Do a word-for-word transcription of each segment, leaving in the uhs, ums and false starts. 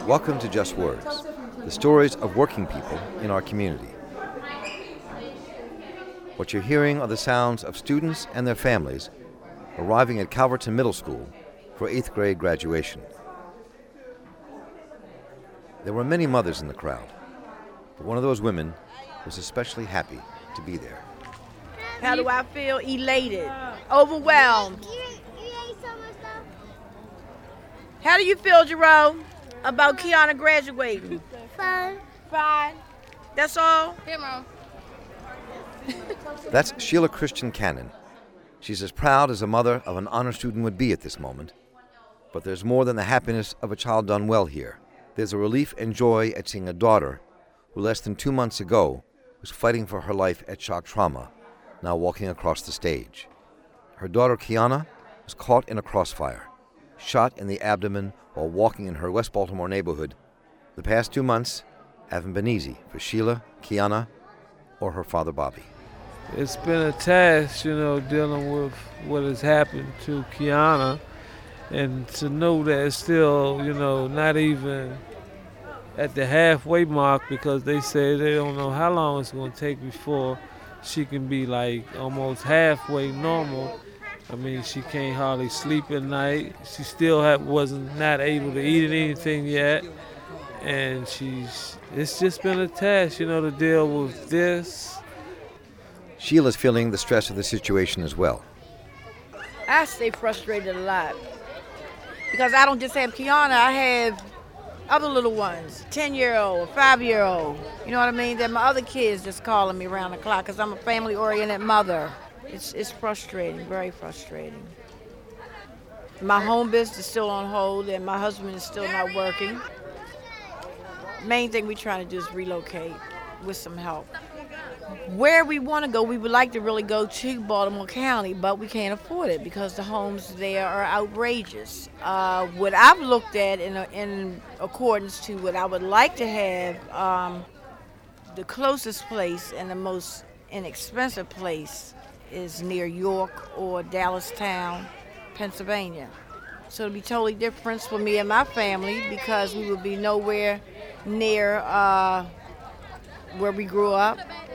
Welcome to Just Words, the stories of working people in our community. What you're hearing are the sounds of students and their families arriving at Calverton Middle School for eighth grade graduation. There were many mothers in the crowd, but one of those women was especially happy to be there. How do I feel? Elated, overwhelmed. You ate, you ate so much stuff? How do you feel, Jerome, about Kiana graduating? Fun. Fine. That's all? Here, Mom. That's Sheila Christian Cannon. She's as proud as a mother of an honor student would be at this moment. But there's more than the happiness of a child done well here. There's a relief and joy at seeing a daughter who less than two months ago was fighting for her life at shock trauma, now walking across the stage. Her daughter Kiana was caught in a crossfire, shot in the abdomen while walking in her West Baltimore neighborhood. The past two months haven't been easy for Sheila, Kiana, or her father Bobby. It's been a task, you know, dealing with what has happened to Kiana, and to know that it's still, you know, not even at the halfway mark, because they say they don't know how long it's going to take before she can be like almost halfway normal. I mean, she can't hardly sleep at night. She still have, wasn't not able to eat anything yet, and she's. It's just been a task, you know, to deal with this. Sheila's feeling the stress of the situation as well. I stay frustrated a lot because I don't just have Kiana, I have other little ones, ten-year-old, five-year-old. You know what I mean? That my other kids just calling me around the clock because I'm a family-oriented mother. It's it's frustrating, very frustrating. My home business is still on hold and my husband is still not working. Main thing we're trying to do is relocate with some help. Where we want to go, we would like to really go to Baltimore County, but we can't afford it because the homes there are outrageous. Uh, what I've looked at in, a, in accordance to what I would like to have, um, the closest place and the most inexpensive place is near York or Dallastown, Pennsylvania. So it'll be totally different for me and my family because we would be nowhere near uh, where we grew up.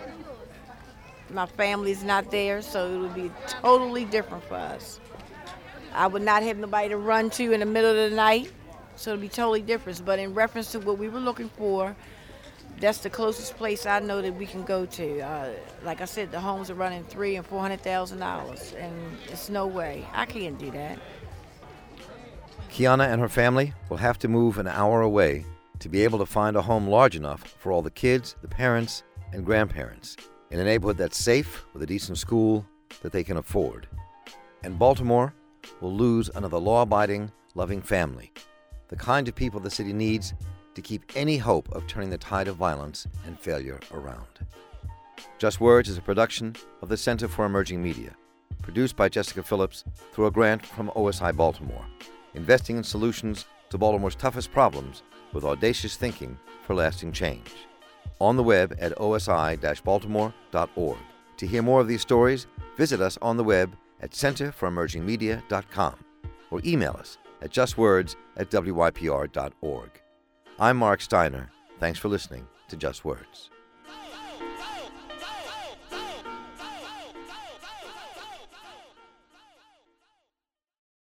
My family's not there, so it would be totally different for us. I would not have nobody to run to in the middle of the night, so it'd be totally different. But in reference to what we were looking for, that's the closest place I know that we can go to. Uh, like I said, the homes are running three and four hundred thousand dollars, and it's no way. I can't do that. Kiana and her family will have to move an hour away to be able to find a home large enough for all the kids, the parents, and grandparents in a neighborhood that's safe with a decent school that they can afford. And Baltimore will lose another law-abiding, loving family, the kind of people the city needs to keep any hope of turning the tide of violence and failure around. Just Words is a production of the Center for Emerging Media, produced by Jessica Phillips through a grant from O S I Baltimore, investing in solutions to Baltimore's toughest problems with audacious thinking for lasting change. On the web at O S I dash baltimore dot org. To hear more of these stories, visit us on the web at center for emerging media dot com or email us at justwords at w y p r dot org. I'm Mark Steiner. Thanks for listening to Just Words.